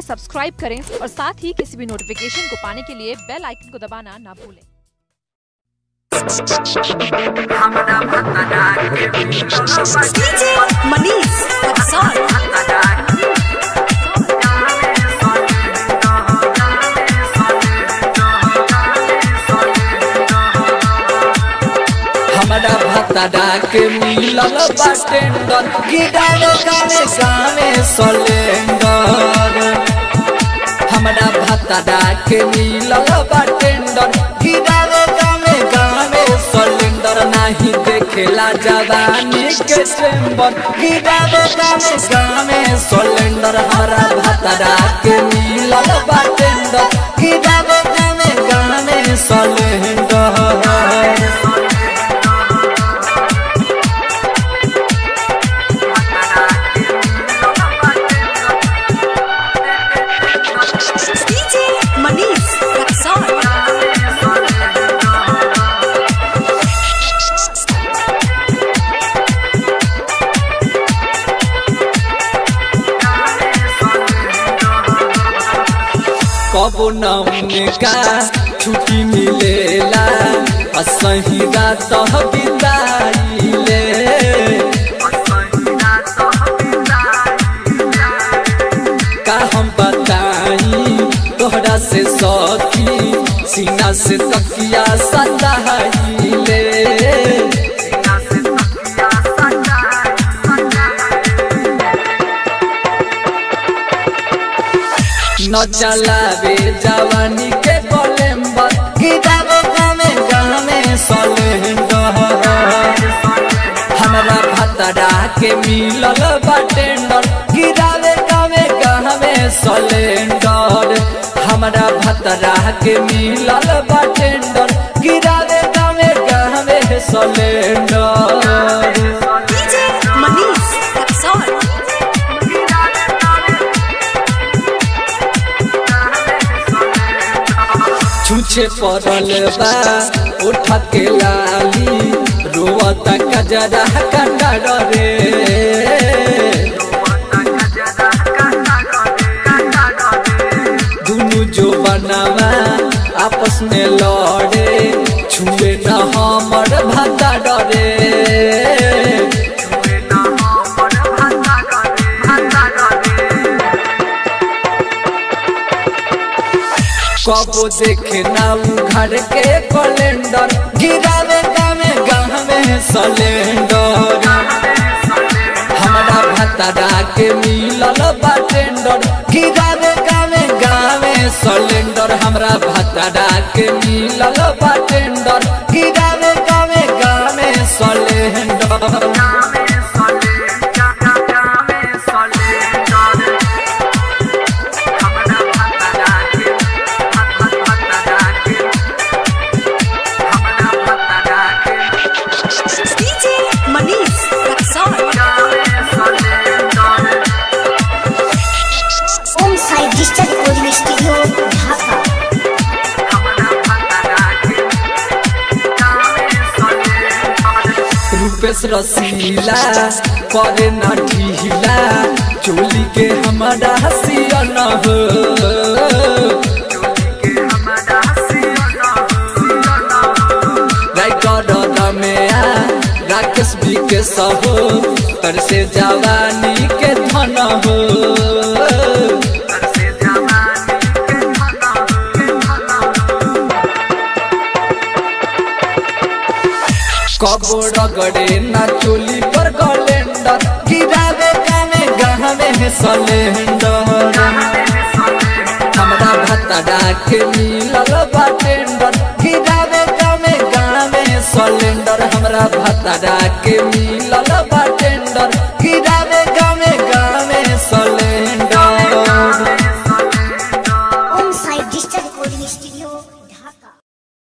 Subscribe करें और साथ ही किसी भी नोटिफिकेशन को पाने के लिए बेल आइकन को दबाना ना भूलें। मनीष हमारा भत्ता के मिलल बाटेंडर गिटारे गाने गाने सलेंडर। हमारा भत्ता के मिलल बाटेंडर गिटारे गाने गाने सलेंडर। नहीं देखेला जवानी के चेंबर गिटारे गाने गाने सलेंडर। हमारा भत्ता के मिलल बाटेंडर गिटारे गाने गाने सलेंडर। कबो न उनका छुट्टी मिलेला असही रात बिताइले। का हम बताई तोहरा से सखी सीना से तकिया सताइले। न चलावे जवानी के गोलेम्बर गिटारे गाने गाने सलेंडर। हमारा भत्ता के मिलल बाटेंडर गिटारे गाने गाने सलेंडर। हमारा भत्ता के मिलल बाटेंडर गिटारे गाने गाने सलेंडर। छुछे पड़ल बा उठ के लाली रोवता कजरा कंडर रे। दुनु जो बनावा आपस में लड़े छुए न हमर भत्ता डरे। कबो देखे ना घर के कैलेंडर गिरावे गाने गाने सलेंडर। हमारा भत्ता के मिलल बाटेंडर गिरावे गाने गाने सलेंडर। हमारा भत्ता के मिलल बाटेंडर गिरावे गाने गाने सलेंडर। रूपेश रसीला करे न ढीला चोली के हमारा हसिया न हो। राकेश भी के सहो तर से जवानी के धन हो। कबो रगड़े ना चोली पर कैलेंडर गिरावे गाने गाने सलेंडर। हमारा भत्ता के मिलल बाटेंडर गिरावे गाने गाने सलेंडर। हमारा भत्ता के मिलल